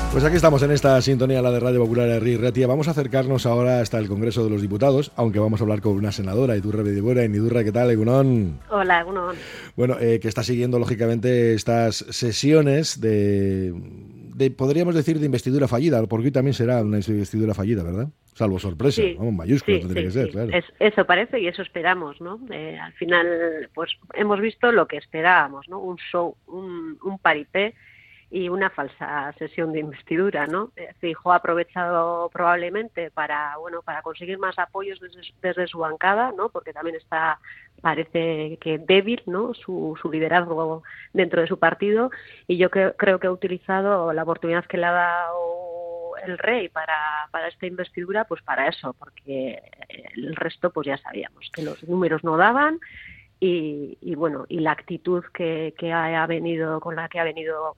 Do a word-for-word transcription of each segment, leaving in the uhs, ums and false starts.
Pues aquí estamos en esta sintonía, la de Radio Popular Herri Ratia. Vamos a acercarnos ahora hasta el Congreso de los Diputados, aunque vamos a hablar con una senadora, Idurre Bedibuera. Idurre, ¿qué tal, Egunon? Hola, Egunon. Bueno, eh, que está siguiendo, lógicamente, estas sesiones de, de, podríamos decir, de investidura fallida, porque hoy también será una investidura fallida, ¿verdad? Salvo sorpresa, sí, vamos, mayúscula sí, tendría sí, que ser, sí. claro. Es, eso parece y eso esperamos, ¿no? Eh, al final, pues hemos visto lo que esperábamos, ¿no? Un show, un, un paripé y una falsa sesión de investidura, ¿no? Feijóo ha aprovechado probablemente para, bueno, para conseguir más apoyos desde, desde su bancada, ¿no? Porque también está, parece que débil, ¿no? Su, su liderazgo dentro de su partido, y yo que, creo que ha utilizado la oportunidad que le ha dado el rey para, para esta investidura, pues para eso, porque el resto, pues ya sabíamos que los números no daban y, y bueno, y la actitud que, que ha venido, con la que ha venido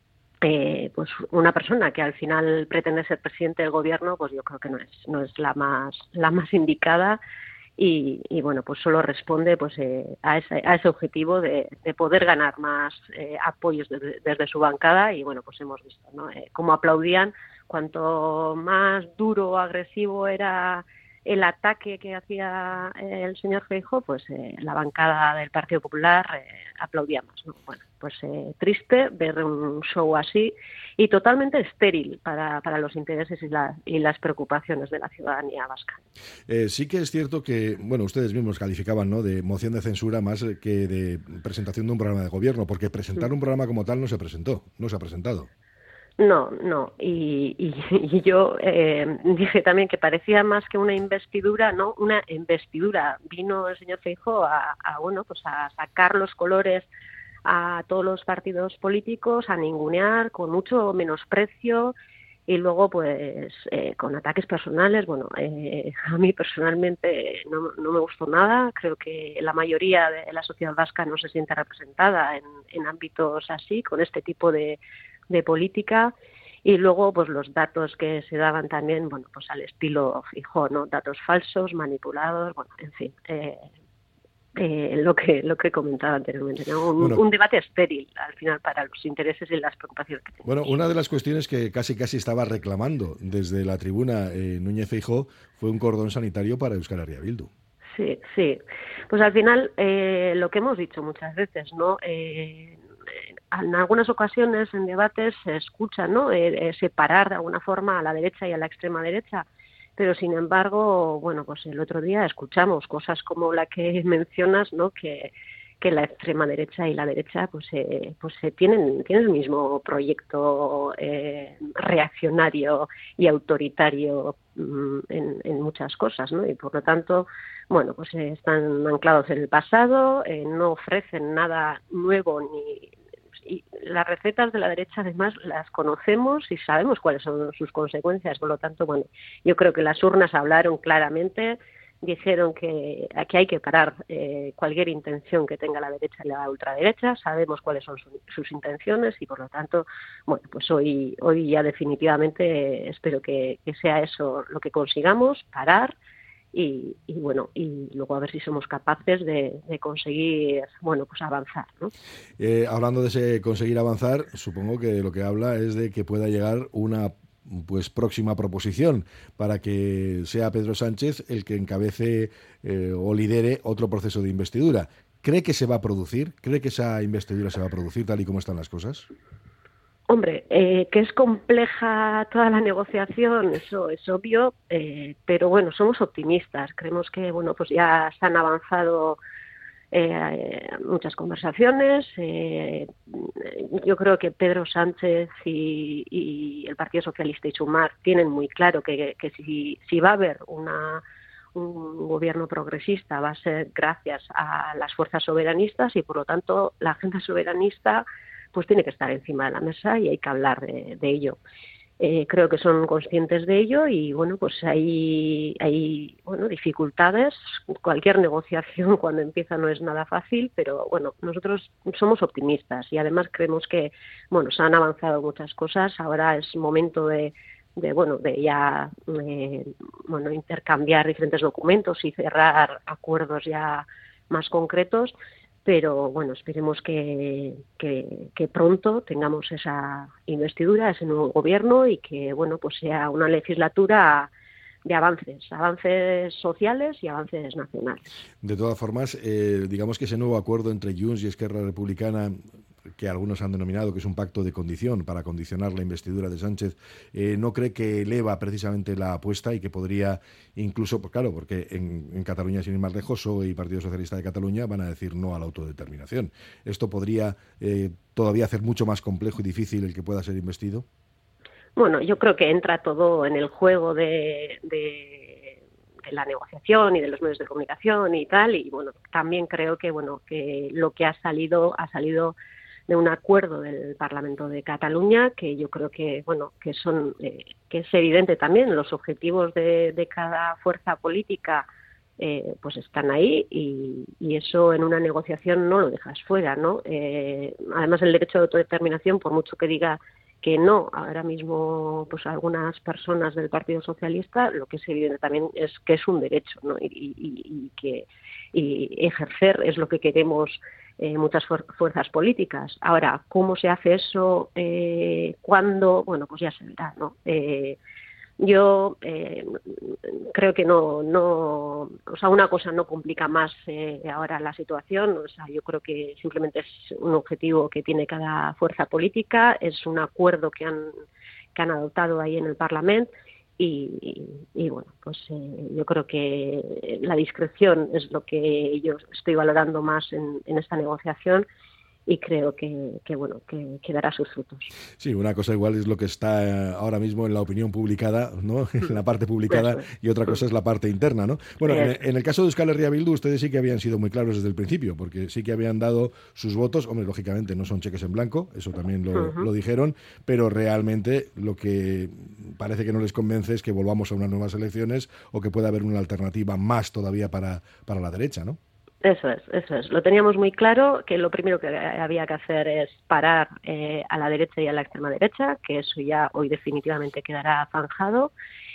Eh, pues una persona que al final pretende ser presidente del gobierno, pues yo creo que no es no es la más la más indicada y, y bueno, pues solo responde pues eh, a ese a ese objetivo de, de poder ganar más eh, apoyos desde, desde su bancada. Y bueno, pues hemos visto, ¿no? Eh, cómo aplaudían cuanto más duro o agresivo era el ataque que hacía el señor Feijóo, pues eh, la bancada del Partido Popular eh, aplaudía más, ¿no? Bueno, pues eh, triste ver un show así y totalmente estéril para, para los intereses y, la, y las preocupaciones de la ciudadanía vasca. Eh, sí que es cierto que, bueno, ustedes mismos calificaban, ¿no?, de moción de censura más que de presentación de un programa de gobierno, porque presentar un programa como tal no se presentó, no se ha presentado. No, no, y, y, y yo eh, dije también que parecía más que una investidura, ¿no? Una investidura. Vino el señor Feijóo a, a, bueno, pues a sacar los colores a todos los partidos políticos, a ningunear con mucho menosprecio y luego, pues, eh, con ataques personales. Bueno, eh, a mí personalmente no, no me gustó nada. Creo que la mayoría de la sociedad vasca no se siente representada en, en ámbitos así, con este tipo de de política. Y luego pues los datos que se daban también, bueno, pues al estilo Feijóo, ¿no? Datos falsos, manipulados, bueno, en fin, eh, eh, lo que lo que comentaba anteriormente, ¿no? Un, bueno, un debate estéril al final para los intereses y las preocupaciones que tenemos. Bueno, una de las cuestiones que casi casi estaba reclamando desde la tribuna eh, Núñez Feijóo fue un cordón sanitario para Euskal Herria Bildu. Sí, sí. Pues al final eh, lo que hemos dicho muchas veces, ¿no? Eh, en algunas ocasiones en debates se escucha, ¿no? Eh, eh, separar de alguna forma a la derecha y a la extrema derecha, pero sin embargo, bueno, pues el otro día escuchamos cosas como la que mencionas, ¿no? Que que la extrema derecha y la derecha pues eh, pues eh, tienen tienen el mismo proyecto eh, reaccionario y autoritario mm, en, en muchas cosas, ¿no? Y por lo tanto, bueno, pues eh, están anclados en el pasado, eh, no ofrecen nada nuevo ni y las recetas de la derecha además las conocemos y sabemos cuáles son sus consecuencias. Por lo tanto, bueno, yo creo que las urnas hablaron claramente, dijeron que aquí hay que parar eh, cualquier intención que tenga la derecha y la ultraderecha, sabemos cuáles son su, sus intenciones y por lo tanto, bueno, pues hoy hoy ya definitivamente eh, espero que, que sea eso lo que consigamos, parar. Y, y bueno, y luego a ver si somos capaces de, de conseguir, bueno, pues avanzar, ¿no? Eh, hablando de ese conseguir avanzar, supongo que lo que habla es de que pueda llegar una pues próxima proposición para que sea Pedro Sánchez el que encabece eh, o lidere otro proceso de investidura. ¿Cree que se va a producir? ¿Cree que esa investidura se va a producir tal y como están las cosas? Hombre, eh, que es compleja toda la negociación, eso es obvio, eh, pero bueno, somos optimistas. Creemos que bueno, pues ya se han avanzado eh, muchas conversaciones. Eh, yo creo que Pedro Sánchez y, y el Partido Socialista y Sumar tienen muy claro que, que si, si va a haber una un gobierno progresista va a ser gracias a las fuerzas soberanistas y por lo tanto la agenda soberanista pues tiene que estar encima de la mesa y hay que hablar de, de ello. Eh, creo que son conscientes de ello y bueno, pues hay, hay bueno, dificultades. Cualquier negociación cuando empieza no es nada fácil, pero bueno, nosotros somos optimistas y además creemos que bueno, se han avanzado muchas cosas. Ahora es momento de, de bueno, de ya eh, bueno, intercambiar diferentes documentos y cerrar acuerdos ya más concretos. pero bueno, esperemos que, que, que pronto tengamos esa investidura, ese nuevo gobierno y que bueno, pues sea una legislatura de avances, avances sociales y avances nacionales. De todas formas, eh, digamos que ese nuevo acuerdo entre Junts y Esquerra Republicana, que algunos han denominado que es un pacto de condición para condicionar la investidura de Sánchez, eh, ¿no cree que eleva precisamente la apuesta y que podría incluso, pues claro, porque en, en Cataluña, sin ir más lejos, P S O E y Partido Socialista de Cataluña van a decir no a la autodeterminación? ¿Esto podría eh, todavía hacer mucho más complejo y difícil el que pueda ser investido? Bueno, yo creo que entra todo en el juego de, de, de la negociación y de los medios de comunicación y tal, y bueno, también creo que bueno que lo que ha salido ha salido de un acuerdo del Parlamento de Cataluña, que yo creo que bueno que son eh, que es evidente también los objetivos de, de cada fuerza política. Eh, pues están ahí y, y eso en una negociación no lo dejas fuera, ¿no? Eh, además el derecho de autodeterminación, por mucho que diga que no, ahora mismo pues algunas personas del Partido Socialista, lo que es evidente también es que es un derecho, ¿no? y, y, y que y ejercer es lo que queremos eh, muchas fuer- fuerzas políticas. Ahora, ¿cómo se hace eso? Eh, ¿Cuándo? Bueno, pues ya se verá, ¿no? Eh, Yo eh, creo que no, no, o sea, una cosa no complica más eh, ahora la situación. O sea, yo creo que simplemente es un objetivo que tiene cada fuerza política, es un acuerdo que han que han adoptado ahí en el Parlamento y, y, y bueno, pues eh, yo creo que la discreción es lo que yo estoy valorando más en, en esta negociación. Y creo que, que bueno que, que dará sus frutos. Sí, una cosa igual es lo que está ahora mismo en la opinión publicada, ¿no? En la parte publicada, y otra cosa es la parte interna, ¿no? Bueno, en, en el caso de Euskal Herria Bildu, ustedes sí que habían sido muy claros desde el principio, porque sí que habían dado sus votos. Hombre, lógicamente no son cheques en blanco, eso también lo, uh-huh. lo dijeron, pero realmente lo que parece que no les convence es que volvamos a unas nuevas elecciones o que pueda haber una alternativa más todavía para, para la derecha, ¿no? Eso es, eso es. Lo teníamos muy claro, que lo primero que había que hacer es parar eh, a la derecha y a la extrema derecha, que eso ya hoy definitivamente quedará zanjado,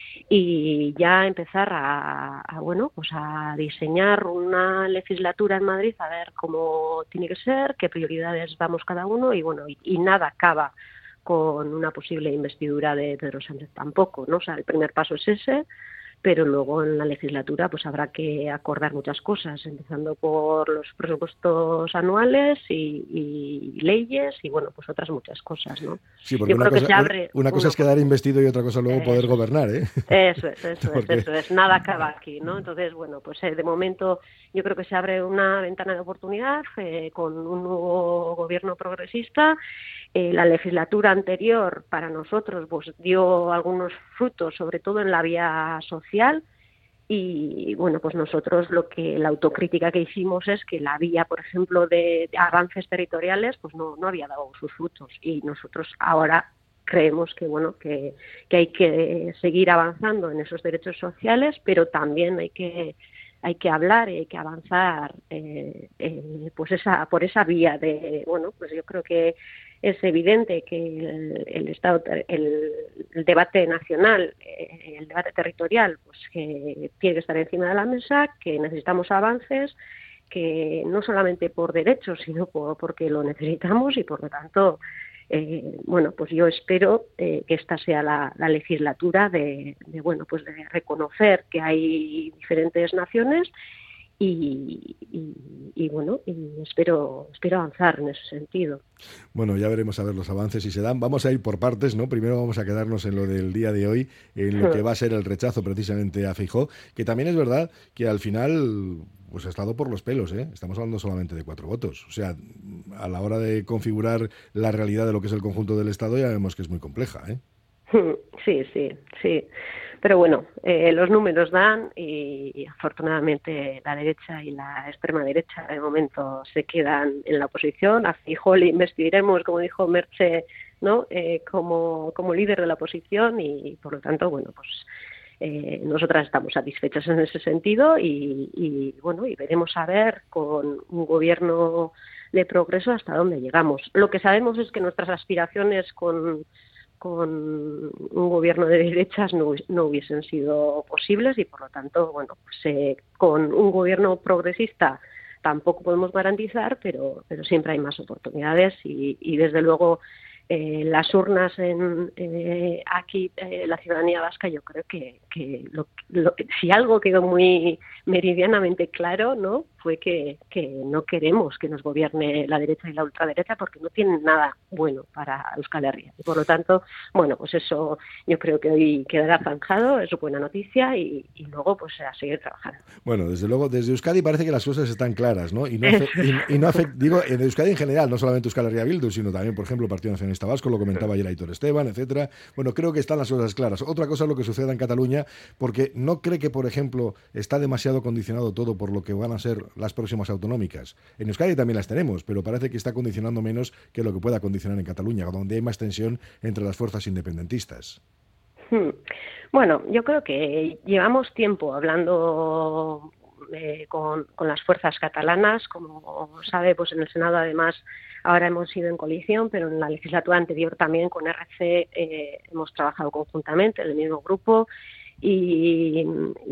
y ya empezar a, a bueno, pues a diseñar una legislatura en Madrid, a ver cómo tiene que ser, qué prioridades vamos cada uno, y bueno, y, y nada acaba con una posible investidura de Pedro Sánchez tampoco, ¿no? O sea, el primer paso es ese. Pero luego en la legislatura pues habrá que acordar muchas cosas, empezando por los presupuestos anuales y, y leyes y bueno, pues otras muchas cosas, ¿no? Sí, porque una cosa, abre una cosa una es quedar cosa. investido y otra cosa luego poder eso gobernar, ¿eh? Eso es, eso porque... es, eso es, nada acaba aquí, ¿no? Entonces, bueno, pues eh, de momento yo creo que se abre una ventana de oportunidad eh, con un nuevo gobierno progresista. Eh, la legislatura anterior para nosotros pues dio algunos frutos, sobre todo en la vía social, y bueno, pues nosotros lo que la autocrítica que hicimos es que la vía, por ejemplo, de, de avances territoriales pues no, no había dado sus frutos, y nosotros ahora creemos que bueno que, que hay que seguir avanzando en esos derechos sociales, pero también hay que hay que hablar y hay que avanzar eh, eh, pues esa por esa vía de bueno pues yo creo que es evidente que el, el estado el, el debate nacional eh, el debate territorial pues que tiene que estar encima de la mesa, que necesitamos avances, que no solamente por derechos sino por, porque lo necesitamos, y por lo tanto Eh, bueno, pues yo espero eh, que esta sea la, la legislatura de, de, bueno, pues de reconocer que hay diferentes naciones y, y, y bueno, y espero, espero avanzar en ese sentido. Bueno, ya veremos a ver los avances si se dan. Vamos a ir por partes, ¿no? Primero vamos a quedarnos en lo del día de hoy, en lo que va a ser el rechazo precisamente a Feijóo, que también es verdad que al final pues ha estado por los pelos, ¿eh? Estamos hablando solamente de cuatro votos. O sea, a la hora de configurar la realidad de lo que es el conjunto del Estado ya vemos que es muy compleja, ¿eh? Sí, sí, sí. Pero bueno, eh, los números dan y, y afortunadamente la derecha y la extrema derecha de momento se quedan en la oposición. A Feijóo le investiremos, como dijo Merche, ¿no? Eh, como, como líder de la oposición y por lo tanto, bueno, pues eh, nosotras estamos satisfechas en ese sentido y, y bueno, y veremos a ver con un gobierno de progreso hasta dónde llegamos. Lo que sabemos es que nuestras aspiraciones con con un gobierno de derechas no, no hubiesen sido posibles y por lo tanto, bueno, pues eh, con un gobierno progresista tampoco podemos garantizar, pero, pero siempre hay más oportunidades y, y desde luego eh, las urnas en eh, aquí, eh, la ciudadanía vasca, yo creo que, que lo, lo, si algo quedó muy meridianamente claro, ¿no?, fue que, que no queremos que nos gobierne la derecha y la ultraderecha porque no tienen nada bueno para Euskal Herria. Y por lo tanto, bueno, pues eso yo creo que hoy quedará zanjado, es buena noticia y, y luego pues a seguir trabajando. Bueno, desde luego, desde Euskadi parece que las cosas están claras, ¿no? Y no, y, y no afect, digo, en Euskadi en general, no solamente Euskal Herria Bildu, sino también, por ejemplo, el Partido Nacionalista Vasco, lo comentaba ayer Aitor Esteban, etcétera. Bueno, creo que están las cosas claras. Otra cosa es lo que suceda en Cataluña, porque no cree que, por ejemplo, está demasiado condicionado todo por lo que van a ser las próximas autonómicas. En Euskadi también las tenemos, pero parece que está condicionando menos que lo que pueda condicionar en Cataluña, donde hay más tensión entre las fuerzas independentistas. Hmm. Bueno, yo creo que llevamos tiempo hablando eh, con, con las fuerzas catalanas. Como sabe, pues en el Senado además ahora hemos ido en coalición, pero en la legislatura anterior también con R C eh, hemos trabajado conjuntamente en el mismo grupo. Y,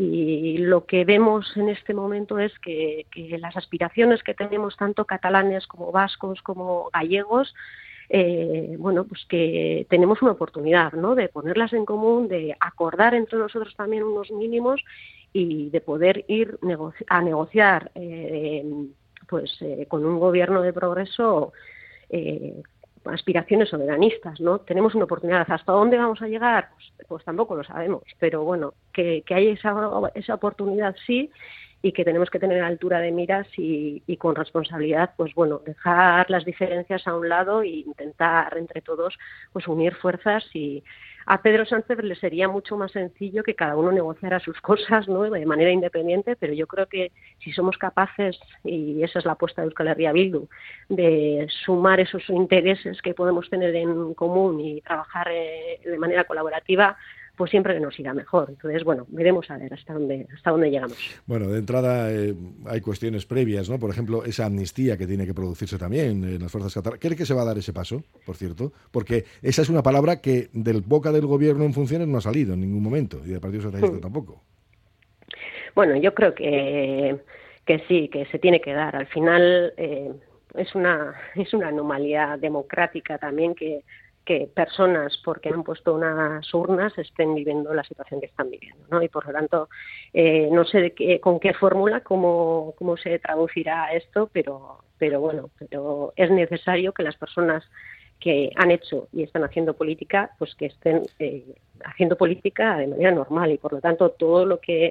y lo que vemos en este momento es que, que las aspiraciones que tenemos tanto catalanes como vascos como gallegos, eh, bueno, pues que tenemos una oportunidad, ¿no?, de ponerlas en común, de acordar entre nosotros también unos mínimos y de poder ir negoci- a negociar eh, pues eh, con un gobierno de progreso eh, aspiraciones soberanistas, ¿no? Tenemos una oportunidad. ¿Hasta dónde vamos a llegar? Pues, pues tampoco lo sabemos, pero bueno, que, que hay esa, esa oportunidad sí, y que tenemos que tener altura de miras y, y con responsabilidad, pues bueno, dejar las diferencias a un lado e intentar entre todos pues unir fuerzas. Y a Pedro Sánchez le sería mucho más sencillo que cada uno negociara sus cosas, ¿no?, de manera independiente, pero yo creo que si somos capaces, y esa es la apuesta de Euskal Herria Bildu, de sumar esos intereses que podemos tener en común y trabajar eh, de manera colaborativa, pues siempre nos irá mejor. Entonces, bueno, veremos a ver hasta dónde hasta dónde llegamos. Bueno, de entrada eh, hay cuestiones previas, ¿no? Por ejemplo, esa amnistía que tiene que producirse también en las fuerzas catalanas. ¿Cree que se va a dar ese paso, por cierto? Porque esa es una palabra que del boca del gobierno en funciones no ha salido en ningún momento, y del Partido Socialista hmm. tampoco. Bueno, yo creo que, que sí, que se tiene que dar. Al final eh, es una es una anomalía democrática también que que personas, porque han puesto unas urnas, estén viviendo la situación que están viviendo, ¿no? Y por lo tanto, eh, no sé de qué, con qué fórmula, cómo, cómo se traducirá esto, pero, pero bueno, pero es necesario que las personas que han hecho y están haciendo política, pues que estén eh, haciendo política de manera normal, y por lo tanto todo lo que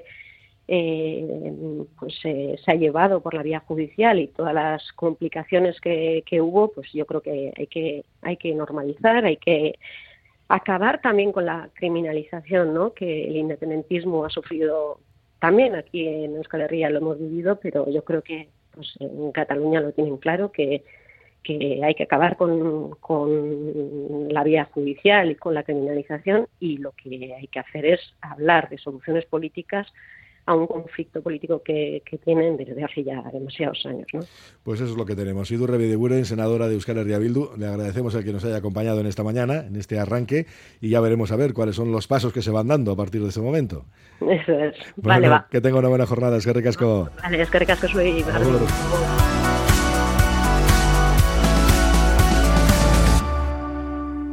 Eh, pues eh, se ha llevado por la vía judicial y todas las complicaciones que, que hubo, pues yo creo que hay que hay que normalizar, hay que acabar también con la criminalización, ¿no?, que el independentismo ha sufrido también aquí en Euskal Herria, lo hemos vivido, pero yo creo que pues en Cataluña lo tienen claro, que que hay que acabar con, con la vía judicial y con la criminalización, y lo que hay que hacer es hablar de soluciones políticas a un conflicto político que, que tienen desde hace ya demasiados años, ¿no? Pues eso es lo que tenemos. Idur Rebideguren, senadora de Euskal Herria Bildu, le agradecemos el que nos haya acompañado en esta mañana, en este arranque, y ya veremos a ver cuáles son los pasos que se van dando a partir de ese momento. Eso es. Bueno, vale, va. Que tenga una buena jornada. Eskerrik asko. Vale, eskerrik asko zuei.